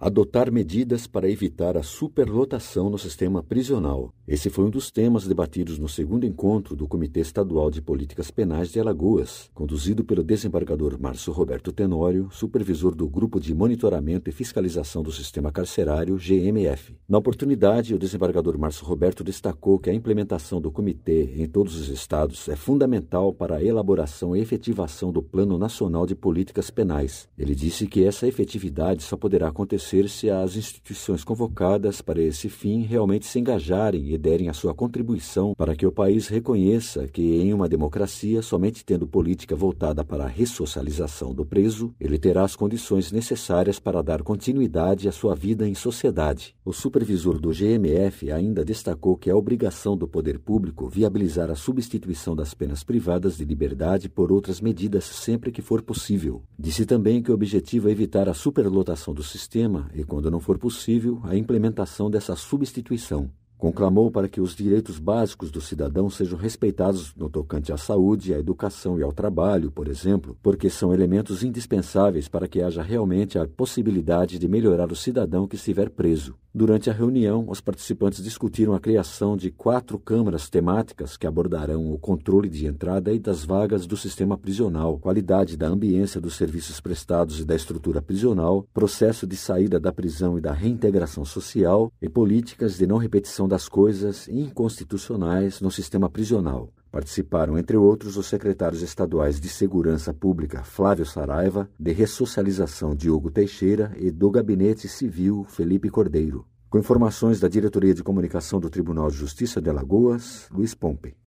Adotar medidas para evitar a superlotação no sistema prisional. Esse foi um dos temas debatidos no segundo encontro do Comitê Estadual de Políticas Penais de Alagoas, conduzido pelo desembargador Márcio Roberto Tenório, supervisor do Grupo de Monitoramento e Fiscalização do Sistema Carcerário, GMF. Na oportunidade, o desembargador Márcio Roberto destacou que a implementação do comitê em todos os estados é fundamental para a elaboração e efetivação do Plano Nacional de Políticas Penais. Ele disse que essa efetividade só poderá acontecer se as instituições convocadas para esse fim realmente se engajarem e derem a sua contribuição para que o país reconheça que, em uma democracia, somente tendo política voltada para a ressocialização do preso, ele terá as condições necessárias para dar continuidade à sua vida em sociedade. O supervisor do GMF ainda destacou que é obrigação do poder público viabilizar a substituição das penas privadas de liberdade por outras medidas sempre que for possível. Disse também que o objetivo é evitar a superlotação do sistema e, quando não for possível, a implementação dessa substituição. Conclamou para que os direitos básicos do cidadão sejam respeitados no tocante à saúde, à educação e ao trabalho, por exemplo, porque são elementos indispensáveis para que haja realmente a possibilidade de melhorar o cidadão que estiver preso. Durante a reunião, os participantes discutiram a criação de 4 câmaras temáticas que abordarão o controle de entrada e das vagas do sistema prisional, qualidade da ambiência dos serviços prestados e da estrutura prisional, processo de saída da prisão e da reintegração social e políticas de não repetição das coisas inconstitucionais no sistema prisional. Participaram, entre outros, os secretários estaduais de Segurança Pública, Flávio Saraiva, de Ressocialização, Diogo Teixeira, e do Gabinete Civil, Felipe Cordeiro. Com informações da Diretoria de Comunicação do Tribunal de Justiça de Alagoas, Luiz Pompe.